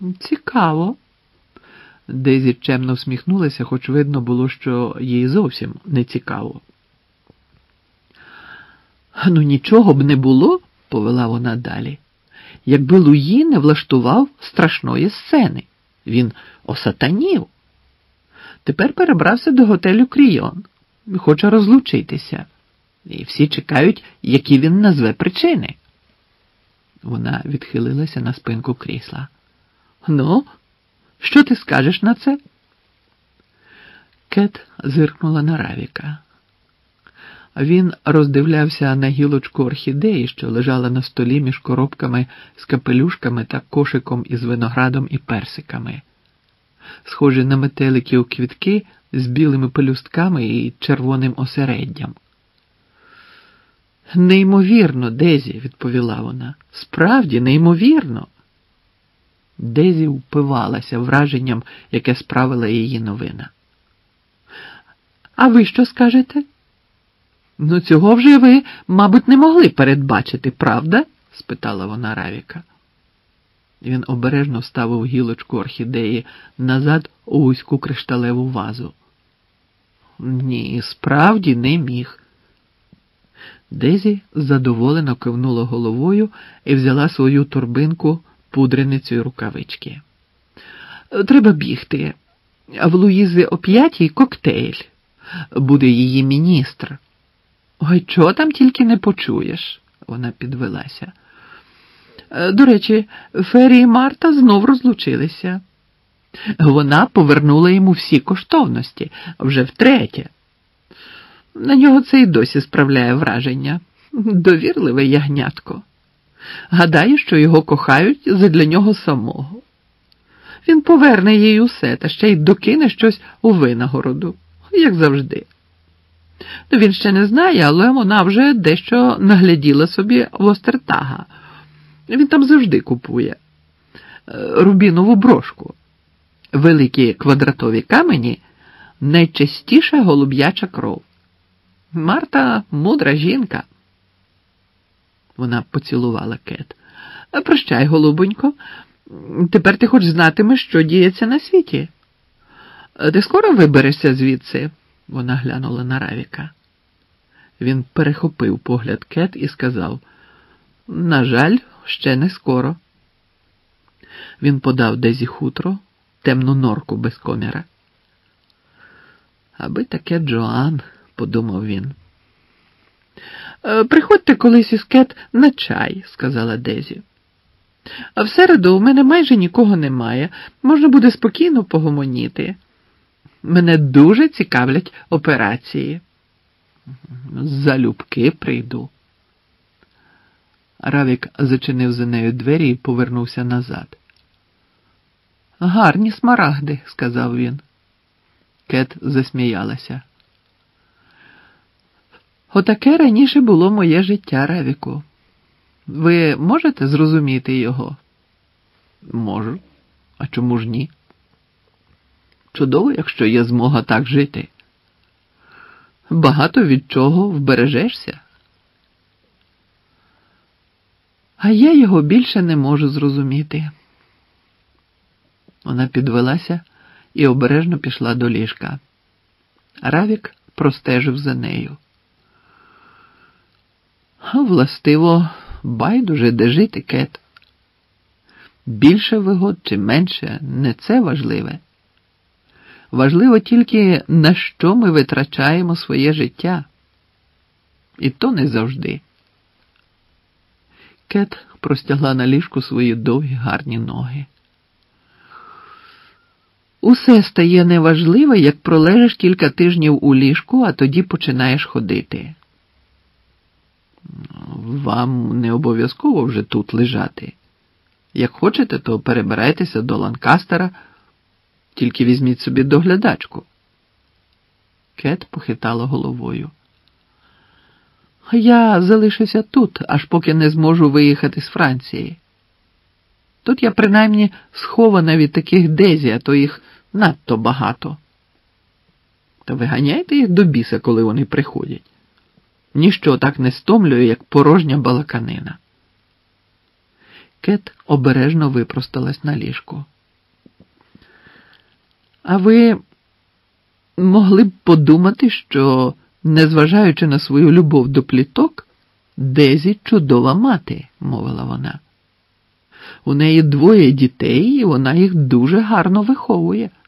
Цікаво. Дейзі чемно всміхнулася, хоч видно було, що їй зовсім не цікаво. Ну нічого б не було, повела вона далі, якби Луї не влаштував страшної сцени. Він осатанів. Тепер перебрався до готелю Крійон. Хоче розлучитися. І всі чекають, які він назве причини. Вона відхилилася на спинку крісла. Ну, що ти скажеш на це? Кет зиркнула на Равіка. Він роздивлявся на гілочку орхідеї, що лежала на столі між коробками з капелюшками та кошиком із виноградом і персиками. Схожі на метеликів квітки з білими пелюстками і червоним осереддям. «Неймовірно, Дезі», – відповіла вона. «Справді, неймовірно». Дезі впивалася враженням, яке справила її новина. «А ви що скажете?» «Ну, цього вже ви, мабуть, не могли передбачити, правда?» – спитала вона Равіка. Він обережно вставив гілочку орхідеї назад у вузьку кришталеву вазу. «Ні, справді не міг». Дезі задоволено кивнула головою і взяла свою торбинку, пудреницю й рукавички. «Треба бігти. В Луїзи о 5:00 коктейль. Буде її міністр». «Ой, чого там тільки не почуєш?» Вона підвелася. «До речі, Фері і Марта знов розлучилися. Вона повернула йому всі коштовності, вже втретє. На нього це й досі справляє враження. Довірливе ягнятко. Гадаю, що його кохають задля нього самого. Він поверне їй усе, та ще й докине щось у винагороду, як завжди. Він ще не знає, але вона вже дещо нагляділа собі в Остертага. Він там завжди купує. Рубінову брошку. Великі квадратові камені – найчистіша голуб'яча кров. Марта – мудра жінка». Вона поцілувала Кет. «Прощай, голубонько. Тепер ти хоч знатимеш, що діється на світі. Ти скоро виберешся звідси?» Вона глянула на Равіка. Він перехопив погляд Кет і сказав: «На жаль, ще не скоро». Він подав Дезі хутро, темну норку без коміра. «Аби таке Джоан», – подумав він. «Приходьте колись із Кет на чай», – сказала Дезі. «А в середу у мене майже нікого немає. Можна буде спокійно погомоніти. Мене дуже цікавлять операції». «Залюбки прийду». Равік зачинив за нею двері і повернувся назад. «Гарні смарагди», – сказав він. Кет засміялася. «Отаке раніше було моє життя, Равіку. Ви можете зрозуміти його?» «Можу. А чому ж ні? Чудово, якщо є змога так жити. Багато від чого вбережешся. А я його більше не можу зрозуміти». Вона підвелася і обережно пішла до ліжка. Равік простежив за нею. «Властиво, байдуже, де жити, Кет. Більше вигод чи менше – не це важливе. Важливо тільки, на що ми витрачаємо своє життя. І то не завжди». Кет простягла на ліжку свої довгі гарні ноги. «Усе стає неважливе, як пролежиш кілька тижнів у ліжку, а тоді починаєш ходити». «Вам не обов'язково вже тут лежати. Як хочете, то перебирайтеся до Ланкастера, тільки візьміть собі доглядачку». Кет похитала головою. «Я залишуся тут, аж поки не зможу виїхати з Франції. Тут я принаймні схована від таких Дезі, а то їх надто багато. Та виганяйте їх до біса, коли вони приходять. Ніщо так не стомлює, як порожня балаканина». Кет обережно випросталась на ліжку. А ви могли б подумати, що, незважаючи на свою любов до пліток, Дезі чудова мати, мовила вона. У неї 2 дітей, і вона їх дуже гарно виховує.